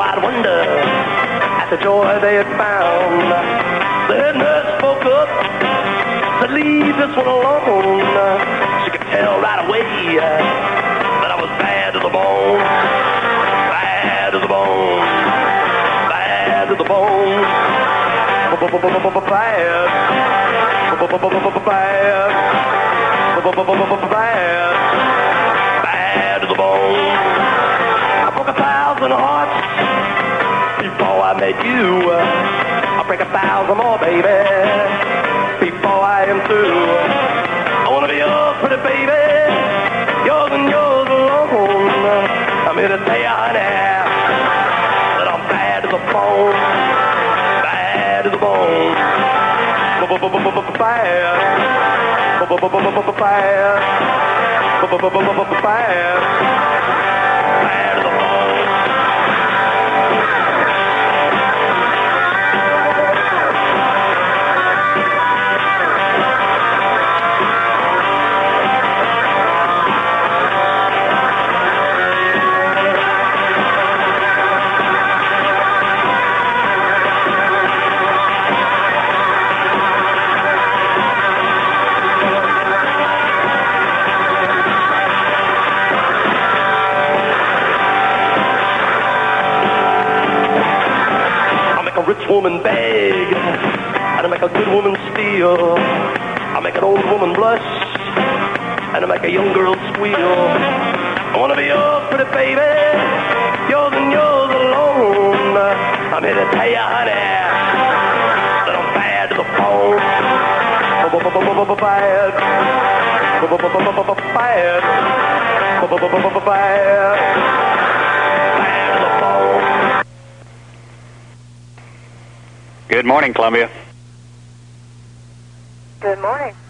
wide wonder at the joy they had found. The head nurse spoke up, said, leave this one alone. She could tell right away that I was bad to the bone. Bad to the bone. Bad to the bone. Bad. Bad. Bad to the bone. I broke 1,000 hearts before I met you. I'll break 1,000 more, baby, before I am through. I wanna be yours, pretty baby, yours and yours alone. I'm here to tell you, honey, that I'm bad to the bone, bad to the bone, bad, bad to the bone. A rich woman beg, and I make a good woman steal. I make an old woman blush, and I make a young girl squeal. I wanna be yours, pretty baby, yours and yours alone. I'm here to tell you, honey, that I'm bad to the bone. Bad. Bad. Bad to the bone. Good morning, Columbia. Good morning.